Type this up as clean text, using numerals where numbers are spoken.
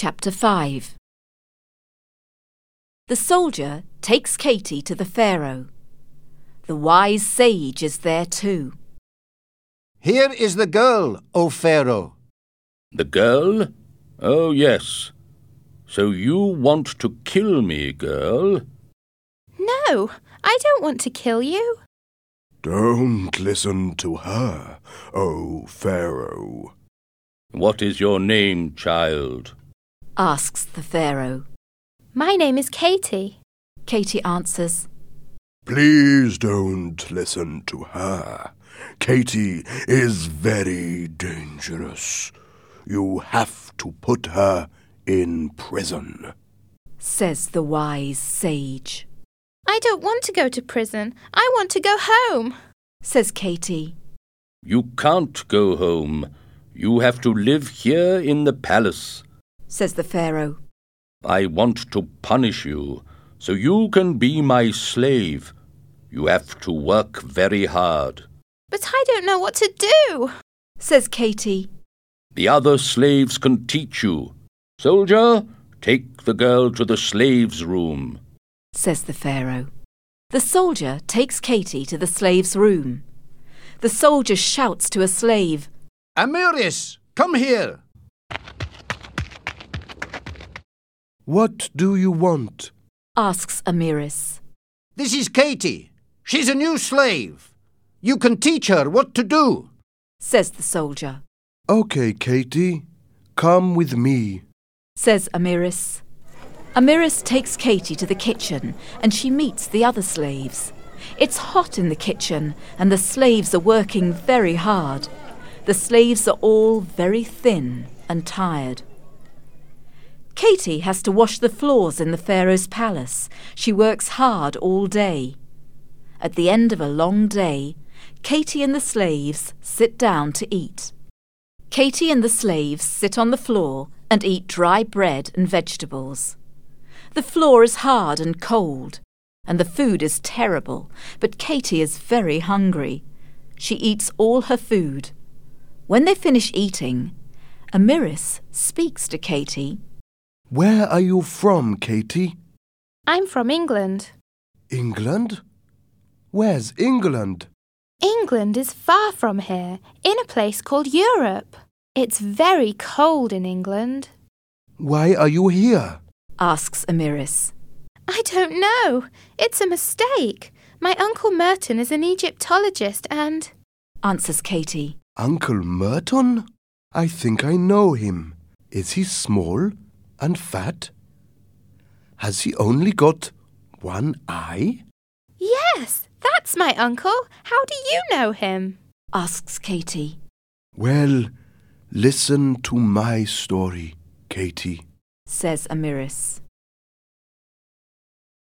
Chapter 5. The soldier takes Katy to the Pharaoh. The wise sage is there too. Here is the girl, O Pharaoh. The girl? Oh, yes. So you want to kill me, girl? No, I don't want to kill you. Don't listen to her, O Pharaoh. What is your name, child? Asks the Pharaoh. My name is Katy. Katy answers. Please don't listen to her. Katy is very dangerous. You have to put her in prison, Says the wise sage. I don't want to go to prison. I want to go home. Says Katy. You can't go home. You have to live here in the palace. Says the Pharaoh. I want to punish you, so you can be my slave. You have to work very hard. But I don't know what to do. Says Katy. The other slaves can teach you. Soldier, take the girl to the slaves' room. Says the Pharaoh. The soldier takes Katy to the slave's room. The soldier shouts to a slave. Amiris, come here. What do you want? Asks Amiris. This is Katy. She's a new slave. You can teach her what to do. Says the soldier. Okay, Katy, come with me. Says Amiris. Amiris takes Katy to the kitchen and she meets the other slaves. It's hot in the kitchen and the slaves are working very hard. The slaves are all very thin and tired. Katy has to wash the floors in the Pharaoh's palace. She works hard all day. At the end of a long day, Katy and the slaves sit down to eat. Katy and the slaves sit on the floor and eat dry bread and vegetables. The floor is hard and cold, and the food is terrible, but Katy is very hungry. She eats all her food. When they finish eating, Amiris speaks to Katy. Where are you from, Katy? I'm from England. England? Where's England? England is far from here, in a place called Europe. It's very cold in England. Why are you here? Asks Amiris. I don't know. It's a mistake. My Uncle Merton is an Egyptologist and... Answers Katy. Uncle Merton? I think I know him. Is he small and fat? Has he only got one eye? Yes, that's my uncle. How do you know him? Asks Katy. Well, listen to my story, Katy. Says Amiris.